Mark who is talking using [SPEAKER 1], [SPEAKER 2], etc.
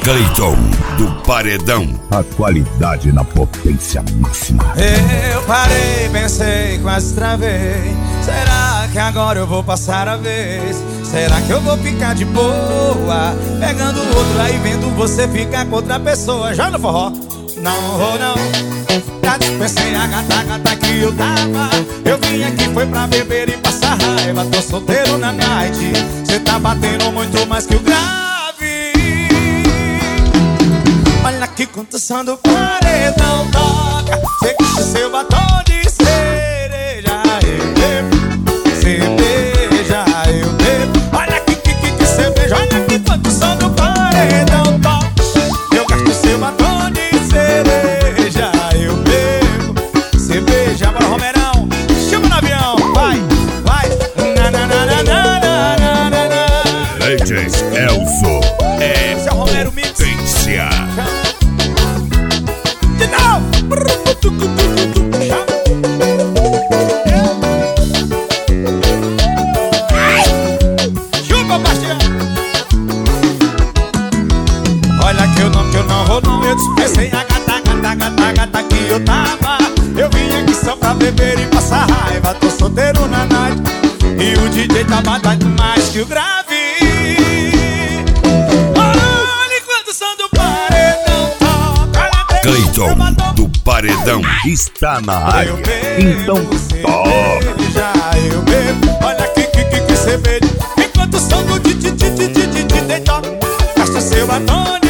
[SPEAKER 1] Cleiton, do Paredão.
[SPEAKER 2] A qualidade na potência máxima.
[SPEAKER 3] Eu parei, pensei, quase travei. Será que agora eu vou passar a vez? Será que eu vou ficar de boa, pegando outro aí, vendo você ficar com outra pessoa? Já no forró? Não vou não. Já dispensei a gata que eu tava. Eu vim aqui foi pra beber e passar raiva. Tô solteiro na night. Cê tá batendo muito mais que o grave. Olha aqui quanto som do paredão toca. Cê que seu batom de cereja. Eu bebo, cerveja, eu bebo. Olha aqui que cerveja. Olha aqui quanto som do paredão toca. Eu gasto seu batom de cereja. Eu bebo, cerveja. Bora, Romerão, chama no avião. Vai, vai. Na na na na na na na na.
[SPEAKER 1] Leites Elzo.
[SPEAKER 3] Esse é o Romero Mix.
[SPEAKER 1] Potência.
[SPEAKER 3] De novo. Chupa, Bastião. Olha que eu não vou não. Eu dispensei a gata que eu tava. Eu vim aqui só pra beber e passar raiva. Tô solteiro na night. E o DJ tá batendo mais que o grave. Olha quando o som do paredão toca.
[SPEAKER 1] Cleiton, do Paredão.
[SPEAKER 2] Está na área. Então toca.
[SPEAKER 3] Cerveja, eu bebo. Olha que cerveja. Enquanto o som do DJ toca. Gasta seu batom